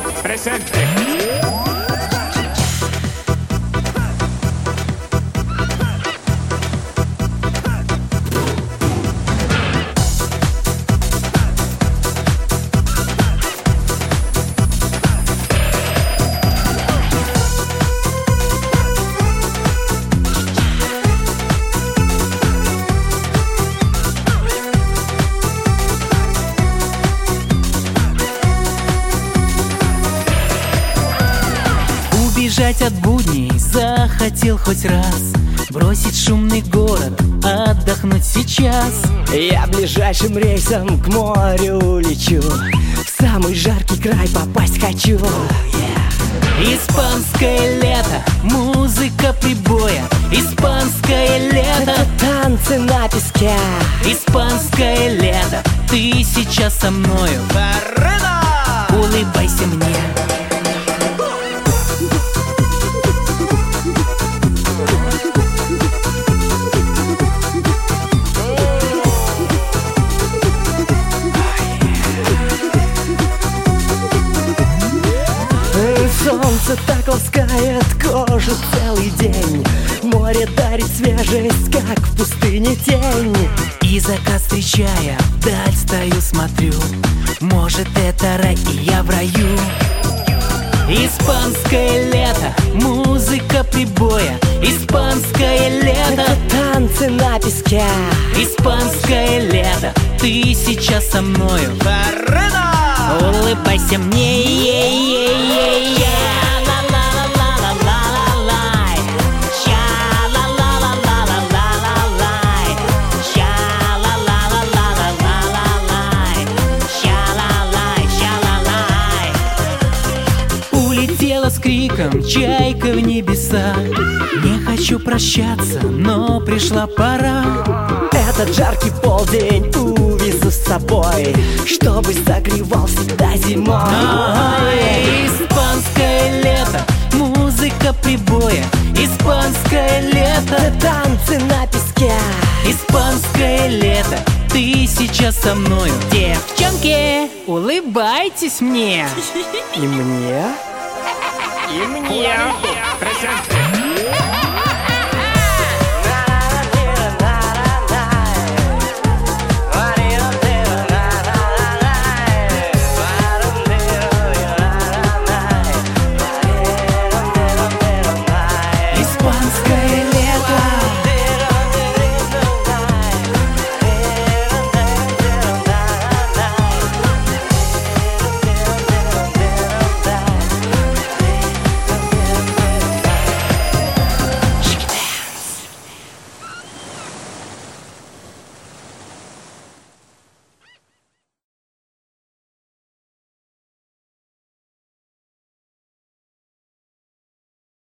Presente. Убежать от будней захотел хоть раз, бросить шумный город, отдохнуть сейчас. Я ближайшим рейсом к морю лечу, в самый жаркий край попасть хочу. Испанское лето, музыка прибоя. Испанское лето, Это танцы на песке. испанское лето. Ты сейчас со мною, улыбайся мне. Солнце так ласкает кожу целый день, море дарит свежесть, как в пустыне тень. И закат встречая, вдаль стою, смотрю. Может, это рай, и я в раю. Испанское лето, музыка прибоя. Испанское лето, Это танцы на песке. испанское лето. Ты сейчас со мною, улыбайся мне. Улетела с криком чайка в небеса. Не хочу прощаться, но пришла пора. Этот жаркий полдень увезу с собой, чтобы согревал всегда зимой. Испанское лето, музыка прибоя. Испанское лето, Это танцы на песке. испанское лето. Ты сейчас со мною, девчонки, улыбайтесь мне. И мне. Presente.